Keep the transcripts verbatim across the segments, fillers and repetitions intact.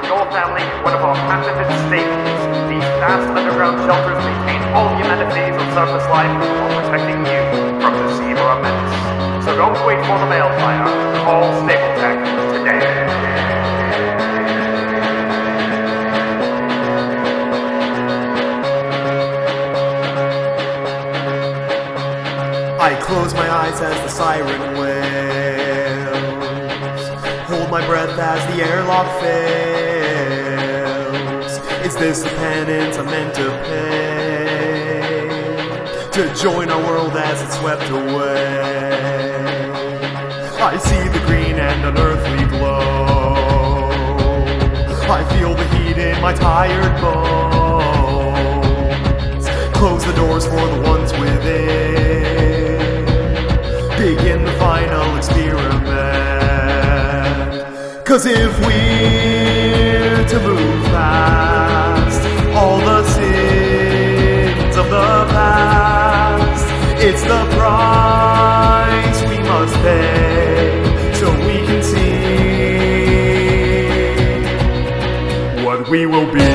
your family one of our patented staples. These vast underground shelters maintain all humanities of surface life while protecting you from the zebra menace. So don't wait for the mail fire. Call Stapletech today. I close my eyes as the siren wails, hold my breath as the airlock fails. Is this the penance I'm meant to pay, to join our world as it's swept away? I see the green and unearthly glow, I feel the heat in my tired bones. Close the doors for the ones within, begin the final experiment. Cause if we're to move past all the sins of the past, it's the price we must pay so we can see what we will be.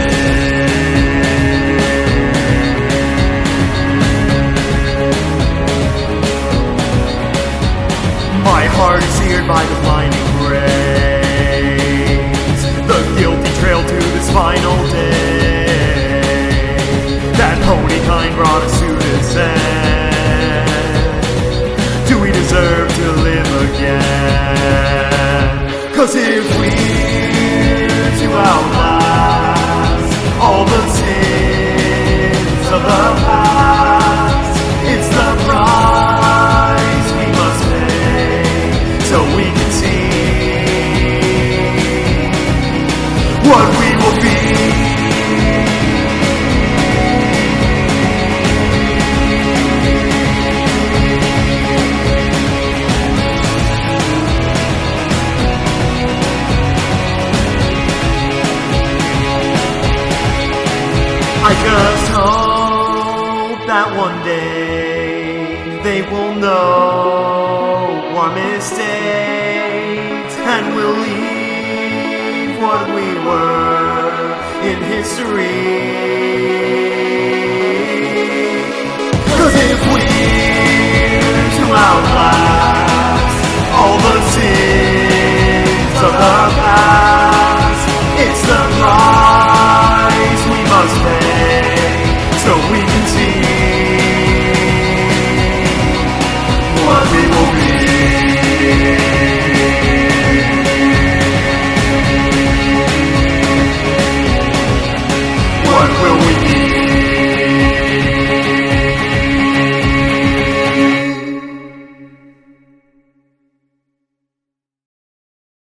My heart is seared by the blinding rays, the guilty trail to this final day. That pony kind brought us to this end. Do we deserve to live again? Cause if we're to outlast all the sins of the past, it's the price we must pay so we can see what we will be. I just hope that one day they will know our mistakes and we'll leave what we were in history.